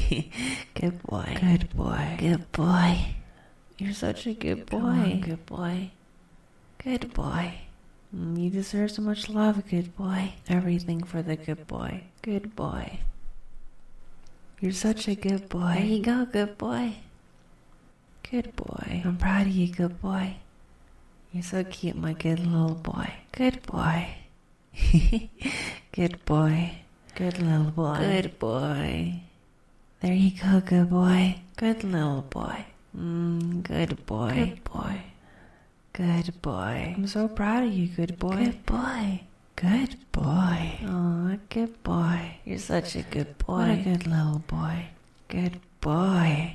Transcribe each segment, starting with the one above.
Good boy. Good boy. Good boy. You're such a good boy. Come on, Good boy. Good boy. You deserve so much love, good boy. Everything for the good boy. Good boy. You're such a good boy. There you go, good boy. Good boy. I'm proud of you, good boy. You're so cute, my good little boy. Good boy. Good boy. Good little boy. Good boy. There you go, good boy. Good little boy. Good boy. Good boy. Good boy. I'm so proud of you, good boy. Good boy. Good boy. Aw, good boy. You're such a good boy. What a good little boy. Good boy.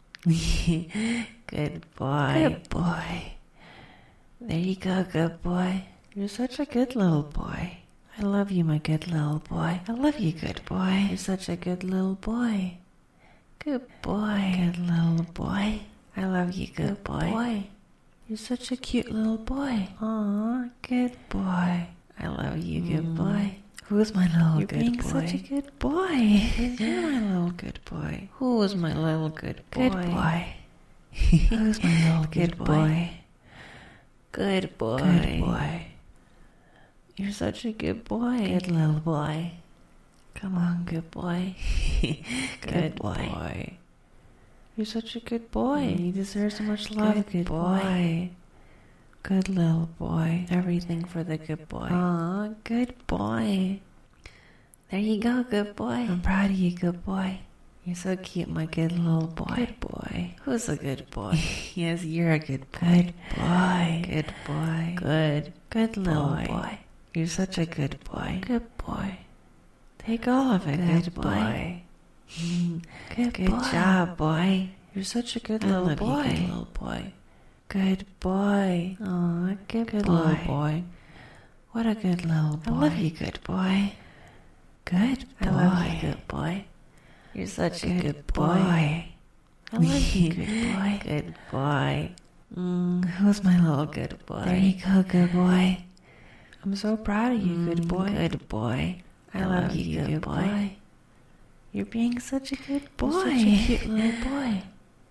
Good boy. Good boy. There you go, good boy. You're such a good little boy. I love you, my good little boy. I love you, good boy. You're such a good little boy. Good boy. Good little boy. I love you, good boy. You're such a cute little boy. Aw, good boy. I love you, good boy. Who's my little good boy? You're being such a good boy. You're my little good boy. Who's my little good boy? Good boy. Who's my little good boy? Good boy. Good boy. You're such a good boy. Good little boy. Come on, good boy. Good boy. You're such a good boy. You deserve so much love, good boy. Good little boy. Everything for the good boy. Aw, good boy. There you go, good boy. I'm proud of you, good boy. You're so cute, my good little boy. Good boy. Who's a good boy? Yes, you're a good boy. Good boy. Good boy. Good little boy. You're such a good boy. Good boy. Take all of it, good boy. Good job, boy. You're such a good little boy. Good little boy. Good boy. Aw, good little boy. What a good little boy. I love you, good boy. Good boy. I love you, good boy. You're such a good boy. I love you, good boy. Good boy. Who's my little good boy? There you go, good boy. I'm so proud of you, good boy. Good boy. I love you, good boy. You're being such a good boy. You're such a cute little boy.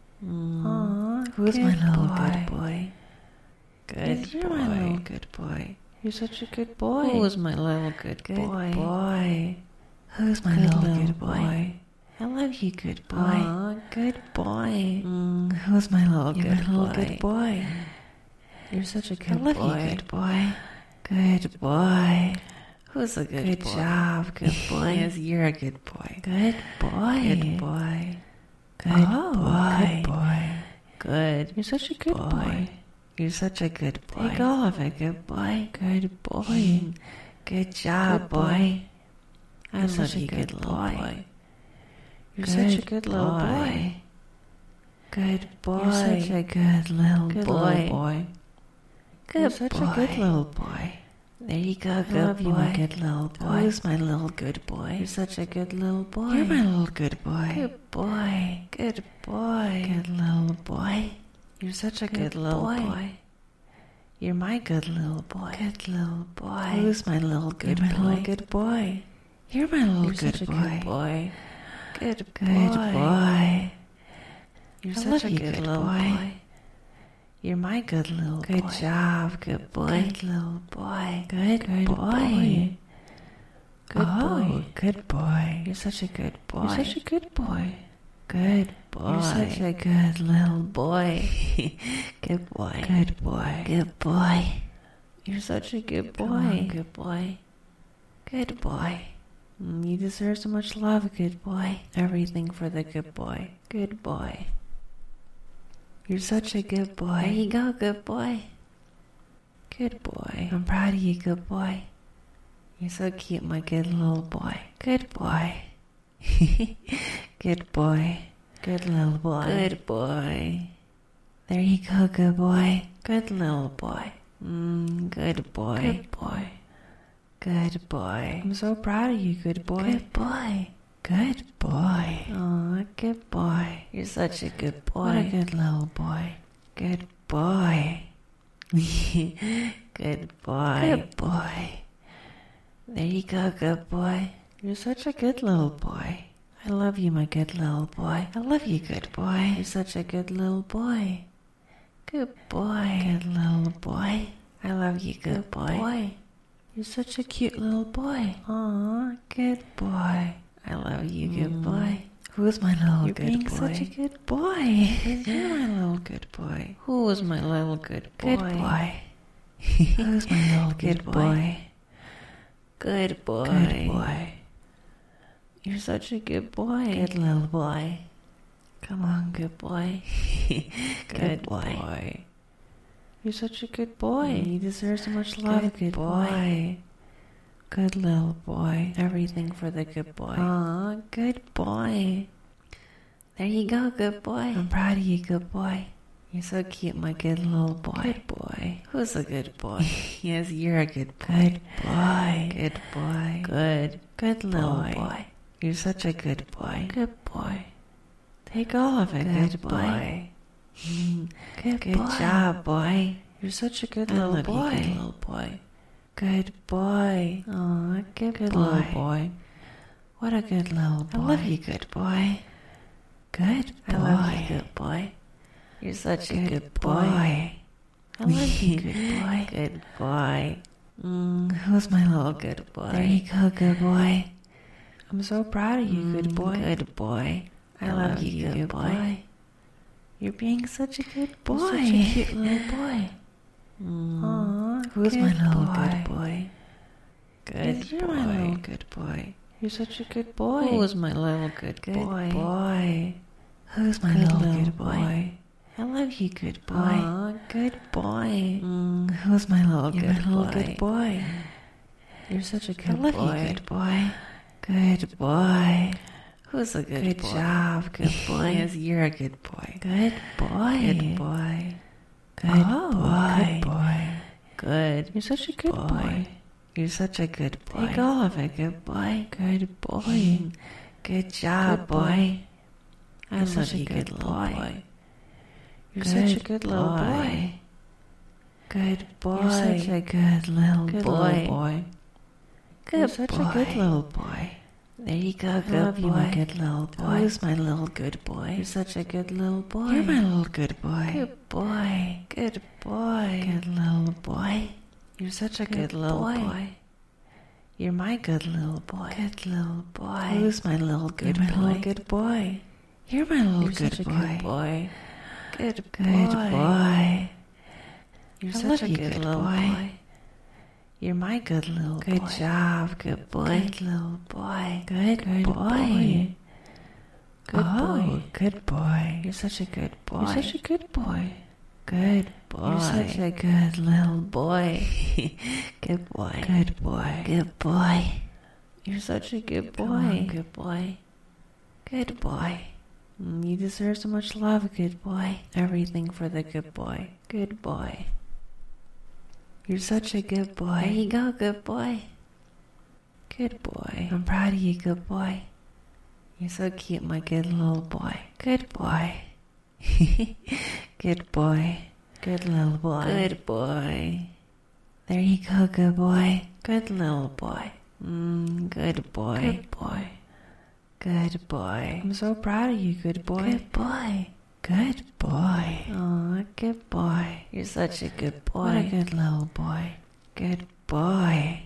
Aw, who's my little good boy? Good boy. You're my little good boy. You're such a good boy. Who's my little good boy? Boy. Who's my little good boy? I love you, good boy. Aw, good boy. Who's my little You're good my boy? little good boy. You're such a good boy. I love you, good boy. Good boy. Who's a good boy? Good job, good boy. Yes, you're a good boy. Good boy. Good boy. Good boy. Good boy. Good. You're such a good boy. You're such a good boy. Take all of it, good boy. Good boy. Good job, boy. I love you, good little boy. You're such a good little boy. Good boy. You're such a good little boy. Good You're such a good little boy. There you go, good love boy. you, my good little boy. Who's my little good boy? You're such a good little boy. You're my little good boy. Good boy. Good boy. Good little boy. You're such a good little boy. You're my good little boy. Good little boy. Who's my little good You're boy? my little good boy. You're my little You're good such boy. a good boy. Good Good boy. boy. You're I such love a you, good good little boy. boy. You're my good little Good boy. job, good boy. Good little boy. Good boy. boy. Good Oh, boy. good boy. You're such a good boy. You're such a good boy. Good boy. You're such a good little boy. Good boy. Good boy. Good boy. You're such a good boy. Come on, Good boy. Good boy. You deserve so much love, good boy. Everything for the good boy. Good boy. You're such a good boy. There you go, good boy. Good boy. I'm proud of you, good boy. You're so cute, my good little boy. Good boy. Good boy. Good little boy. Good boy. There you go, good boy. Good little boy. Good boy. Good boy. Good boy. I'm so proud of you, good boy. Good boy. Good boy. Aw, good boy. You're such a good boy. What a good little boy. Good boy. Good boy. Good boy. There you go, good boy. You're such a good little boy. I love you, my good little boy. I love you, good boy. You're such a good little boy. Good boy. Good little boy. I love you, good boy. You're such a cute little boy. Aw, good boy. I love you, good boy. Who's my little good boy? You're being such a good boy. You're my little good boy. Who is my little good boy? Good boy. Who's my little good boy? Good boy. Good boy. You're such a good boy. Good little boy. Come on, good boy. Good boy. You're such a good boy. You deserve so much love, good boy. Good little boy. Everything for the good boy. Aw, good boy. There you go, good boy. I'm proud of you, good boy. You're so cute, my good little boy. Good boy. Who's a good boy? Yes, you're a good boy. Good boy. Good boy. Good little boy. You're such a good boy. Good boy. Take all of it, good boy. Good job, boy. You're such a good little boy. Good little boy. Good boy. Aw, good little boy. What a good little boy. I love you, good boy. Good boy. I love you, good boy. You're such a good boy. boy. I love you, good boy. Good boy. Who's my little good boy? There you go, good boy. I'm so proud of you, good boy. Good boy. I love you, good boy. You're being such a good boy. You're such a cute little boy. Aw, who's my little good boy? Good You're boy. my little good boy. You're such a good boy. Who's my little good boy? boy? Who's my Good little little good boy? I love you, good boy. Aw, good boy. Who's my little You're good my little boy? good boy. You're such a good I love boy. you, good boy. Good boy. Who's a good Good boy? job, good boy. Yes, you're a good boy. Good boy. Good boy. Good Oh, boy. good boy. Good. You're such a good boy. You're such a good boy. Take all of it, good boy. Good boy. Good job, Good boy. boy. I You're love such a you, good good little boy. boy. You're Good such a good little boy. boy. Good boy. You're such a good little Good boy. little boy. Good You're such a good boy. little boy. There you go, I good love boy. you, my good little boy. Who's my little good boy? You're such a good little boy. You're my little good boy. Good boy. Good boy. Good little boy. You're such a Good good little boy. boy. You're my good little boy. Good little boy. Who's my little good You're my boy? little Good boy. You're my little You're good such a boy. good boy. Good Good boy. boy. You're I such love a you, good good little boy. boy. You're my good little Good boy. job, good boy. Good little boy. Good Good boy. boy. Good Oh, boy. good boy. You're such a good boy. You're such a good boy. good boy. You're such a good little boy. Good boy. good boy. Good boy. You're such a good Come on, boy. good boy. Good boy. You deserve so much love, good boy. Everything for the good boy. Good boy. You're such a good boy. There you go, good boy. Good boy. I'm proud of you, good boy. You're so cute, my good little boy. Good boy. Good boy. Good little boy. Good boy. There you go, good boy. Good little boy. Good boy. Good boy. Good boy. I'm so proud of you, good boy. Good boy. Good boy. Aw, good boy. You're such a good boy. What a good little boy. Good boy.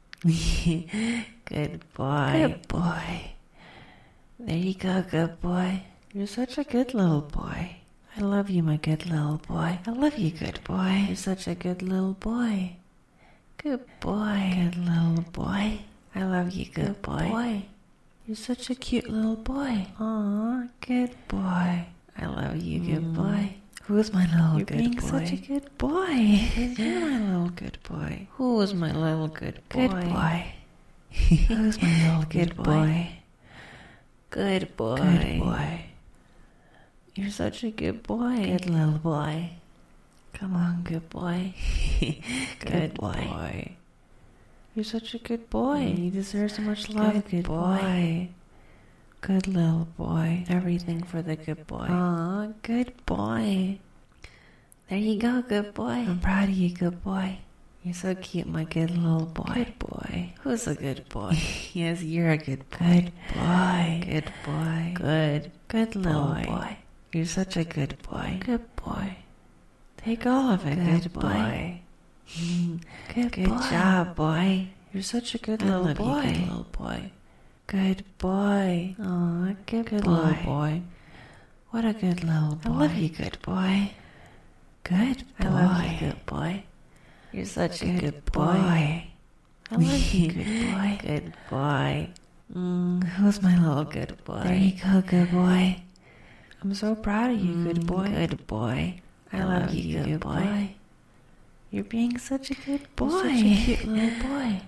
Good boy. Good boy. There you go, good boy. You're such a good little boy. I love you, my good little boy. I love you, good boy. You're such a good little boy. Good boy. Good little boy. I love you, good boy. You're such a cute little boy. Aw, good boy. I love you, good boy. Who's my little You're good being boy? such a good boy. You're my little good boy. Who is my little good boy? Good boy. Who's my little Good good boy. boy? Good boy. Good boy. You're such a good boy. Good little boy. Come on, good boy. Good boy. You're such a good boy. You deserve so much love, good boy. Good little boy. Everything for the good boy. Aw, good boy. There you go, good boy. I'm proud of you, good boy. You're so cute, my good little boy. Good boy. Who's a good boy? Yes, you're a good boy. Good boy. Good boy. Good little boy. You're such a good boy. Good boy. Take all of it, good boy. Good job, boy. You're such a good little boy. Good little boy. Good boy. Oh, good little boy. What a good little boy. I love you, good boy. Good boy. I love you, good boy. You're such a good boy. I love you, good boy. Good boy. Who's my little good boy? There you go, good boy. I'm so proud of you, good boy. Good boy. I love you, good boy. You're being such a good boy. You're such a cute little boy.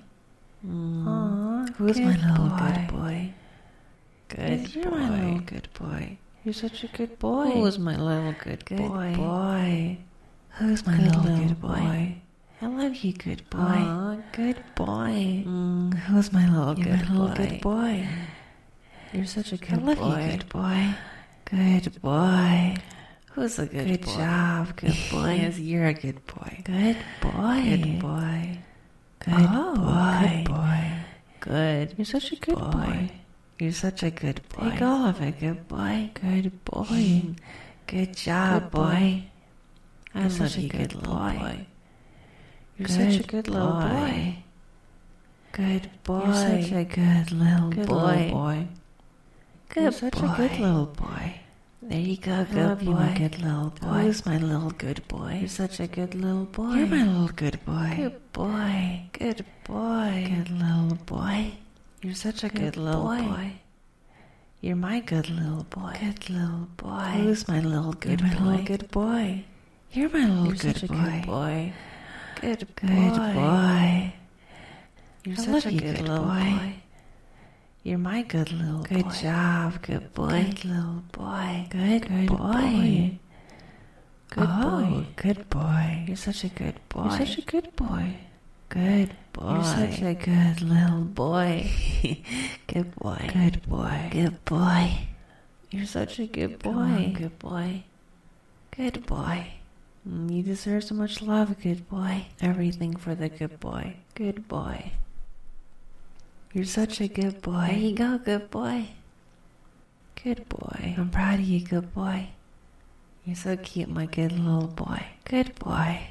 Aww, who's my little good boy? Good you're my little good boy. You're such a good boy. Who's my little good boy? Who's my little good boy? I love you, good boy. Aww, good boy. Who's my little good boy? You're such a good boy. I love you, good boy. Good boy. Who's a good boy? Good job, good boy. Yes, you're a good boy. Good boy. Good boy. Good boy. Good boy. Good. You're such a good boy. You're such a good boy. Take all of it, good boy. Good boy. Good job, boy. I'm such a good little boy. You're such a good little boy. Good boy. You're such a good little boy. Good boy. You're such a good little boy. There you go, good boy. My good little boy. Who's my little good boy? You're such a good little boy. You're my little good boy. Good boy. Good boy. Good little boy. You're such a good little boy. You're my good little boy. Good little boy. Who's my little good boy? My little good boy. You're my little good boy. Good boy. You're such a good little boy. You're my good little boy. Good job, good boy. Good little boy. Good boy. Good boy. Good boy. You're such a good boy. You're such a good boy. Good boy. You're such a good little boy. Good boy. Good boy. Good boy. You're such a good boy. Good boy. Good boy. You deserve so much love, good boy. Everything for the good boy. Good boy. You're such a good boy. There you go, good boy. Good boy. I'm proud of you, good boy. You're so cute, my good little boy. Good boy.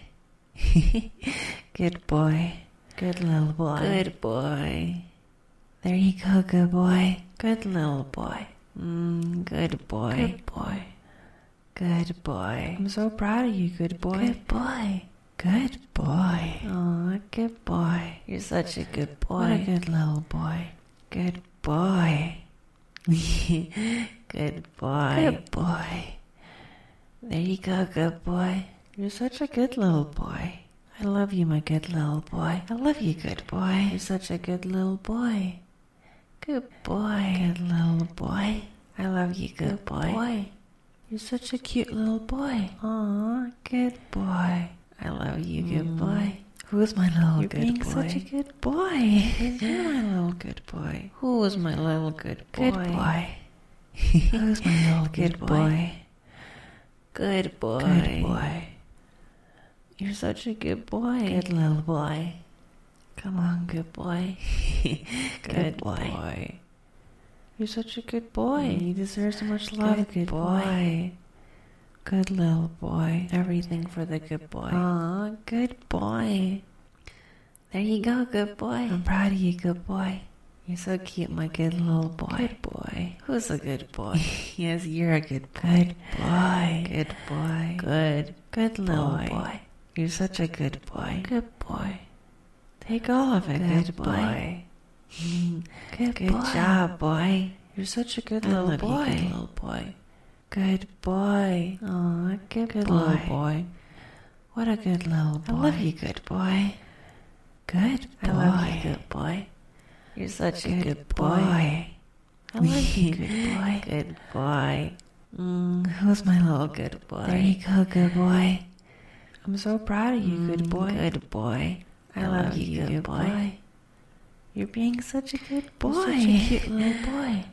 Good boy. Good little boy. Good boy. There you go, good boy. Good little boy. Good boy. Good boy. Good boy. I'm so proud of you, good boy. Good boy. Good boy. Oh, good boy. You're such a good boy. What a good little boy. Good boy. Good boy. Good boy. There you go, good boy. You're such a good little boy. I love you, my good little boy. I love you, good boy. You're such a good little boy. Good boy. Good little boy. I love you, good boy. You're such a cute little boy. Aw, good boy. I love you, good boy. Who's my little good boy? You're being such a good boy. You're my little good boy. Who is my little good boy? Good boy. Who's my little good boy? Good boy. Good boy. You're such a good boy. Good little boy. Come on, good boy. Good boy. You're such a good boy. You deserve so much love, good boy. Good little boy. Everything for the good boy. Aw, good boy. There you go, good boy. I'm proud of you, good boy. You're so cute, my good little boy. Good boy. Who's a good boy? Yes, you're a good boy. Good boy. Good boy. Good little boy. You're such a good boy. Good boy. Take all of it, good boy. Good job, boy. You're such a good little boy. Good little boy. Good boy. Oh, good little boy. What a good little boy. I love you, good boy. Good boy. I love you, good boy. You're such a good boy. I love you, good boy. Good boy. Who's my little good boy? There you go, good boy. I'm so proud of you, good boy. Good boy. I love you, good boy. You're being such a good boy. You're such a cute little boy.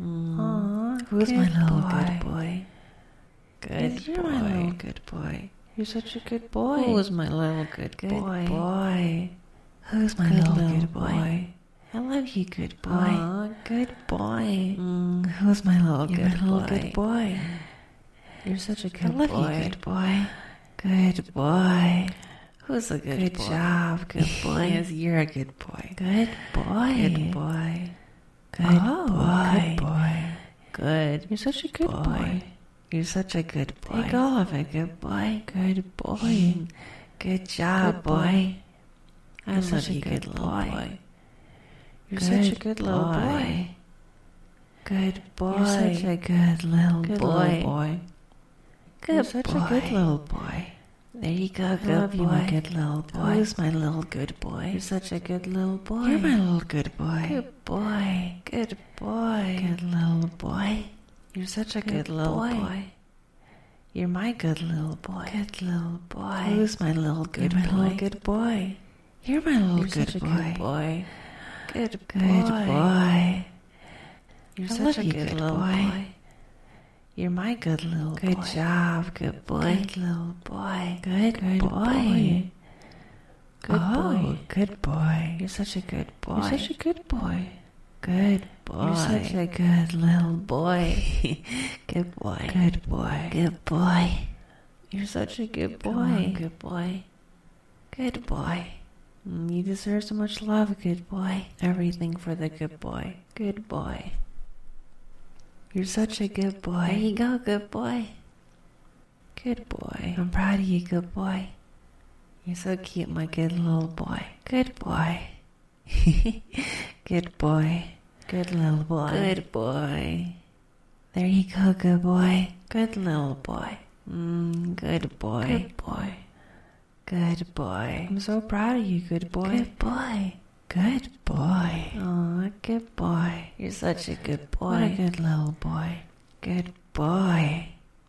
Aww, who's my little good boy? Good boy. You're my little good boy. You're such a good boy. Who's my little good Good boy? boy. Who's my Good little little good boy? I love you, good boy. Aw, Good boy. Who's my little You're good my little boy? good boy. You're such a I good love boy. you, good boy. Good boy. Who's a Good boy? job, good boy. Yes, you're a good boy. Good boy. Good boy. Good Oh, boy. good boy. Good. You're such a good boy. You're such a good boy. Take all of it, good boy. Good boy. Good job, Good boy. I You're love such a you, good good little boy. boy. You're Good such a good little boy. boy. Good boy. You're such a good little Good boy. little boy. Good You're such a good boy. little boy. There you go, I good love boy. you, my good little boy. Who's my little good boy? You're such a good little boy. You're my little good boy. Good boy. Good boy. Good little boy. You're such a Good good little boy. boy. You're my good little boy. Good little boy. Who's my little good You're my boy? little Good boy. You're my little You're good such a boy. good boy. Good Good boy. boy. You're I such love a you, good good little boy. boy. You're my good little Good boy. Job, good boy. Good little boy. Good boy. boy. Good Oh, boy. good boy. You're such a good boy. You're such a good boy. Good boy. You're such a good little boy. Good boy. good boy. Good boy. You're such a good Come boy. on, Good boy. Good boy. You deserve so much love, good boy. Everything for the good boy. Good boy. You're such a good boy. There you go, good boy. Good boy. I'm proud of you, good boy. You're so cute, my good little boy. Good boy. Good boy. Good little boy. Good boy. There you go, good boy. Good little boy. Good boy. Good boy. Good boy. I'm so proud of you, good boy. Good boy. Good boy. Oh, good boy. You're such a good boy. What a good little boy. Good boy.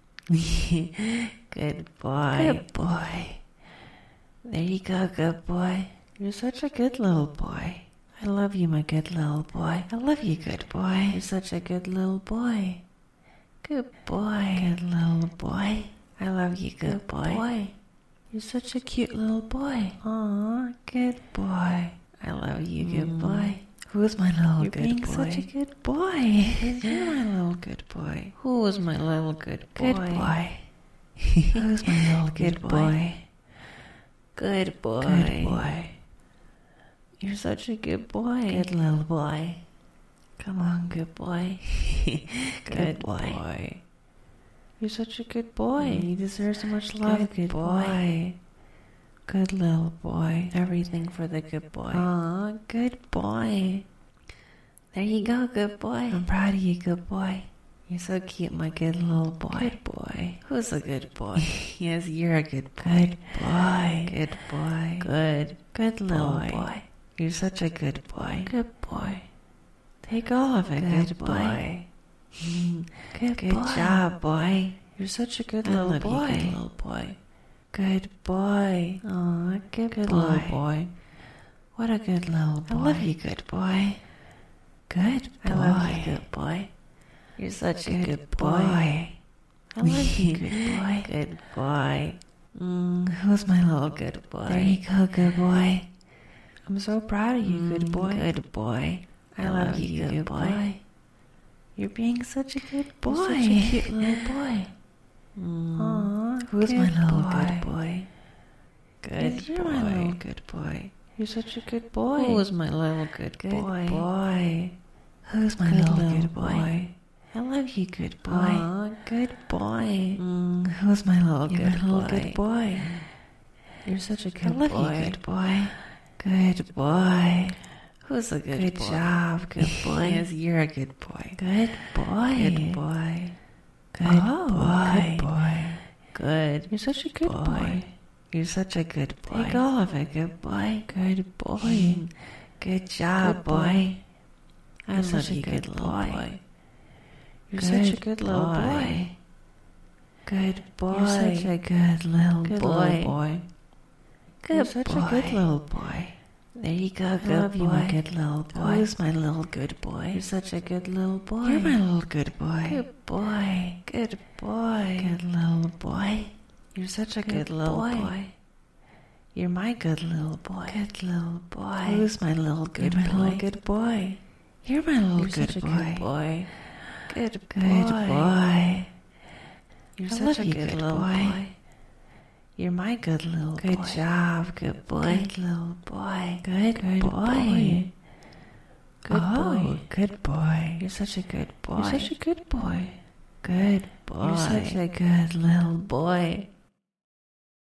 Good boy. Good boy. There you go, good boy. You're such a good little boy. I love you, my good little boy. I love you, good boy. You're such a good little boy. Good boy. Good little boy. I love you, good boy. You're such a cute little boy. Aw, good boy. I love you, good boy. Who's my little You're good being boy? such a good boy. You're my little good boy. Who's my little good boy? Good boy. Who's my little Good good boy. boy? Good boy. Good boy. You're such a good boy. Good little boy. Come on, good boy. Good boy. You're such a good boy. You deserve so much love, good boy. Good little boy. Everything for the good boy. Aw, good boy. There you go, good boy. I'm proud of you, good boy. You're so cute, my good little boy. Good boy. Who's a good boy? Yes, you're a good boy. Good boy. Good boy. Good little boy. boy. You're such a good boy. Good boy. Take all of it, good boy. Good job, boy. You're such a good I little love you, boy. good little boy. Good boy. Oh, good little boy. What a good little boy. I love you, good boy. Good boy. I love you, good boy. You're such a Good good boy. boy. I love you, good boy. Good boy. Who's my little good boy? There you go, good boy. I'm so proud of you, good boy. Good boy. I love you, good boy. You're being such a good boy. You're Such a cute little boy. Aw, Who's good my little boy. good boy? Good You're boy. my little good boy. You're such a good boy. Who's my little good good boy? boy. Who's my Good little little good boy? I love you, good boy. Aw, Good boy. Who's my little You're good my little boy? good boy. You're such a good I love boy. you, good boy. Good boy. Who's a Good boy? job, good boy. Yes, you're a good boy. Good boy. Good boy. Good Oh, boy. good boy. Good. You're such a good boy. You're such a good boy. Take all of it, good boy. Good boy. Good job, Good boy. I You're love such a you, good good little boy. boy. You're Good such a good little boy. boy. Good boy. You're such a good little Good boy. little boy. Good You're such a good boy. little boy. There you go, I good love boy. you, my good little boy. Who's my little good boy? You're such a good little boy. You're my little good boy. Good boy. Good boy. Good little boy. You're such a good little boy. You're my good little boy. Good little boy. Who's my little good boy? Little good boy. You're my little You're good such a boy. good boy. Good Good boy. You're I such love a you, good good little boy. boy. You're my good little Good boy. job, good boy. Good little boy. Good boy. Good boy. Good boy. You're such a good boy. You're such a good boy. good boy. You're such a good little boy.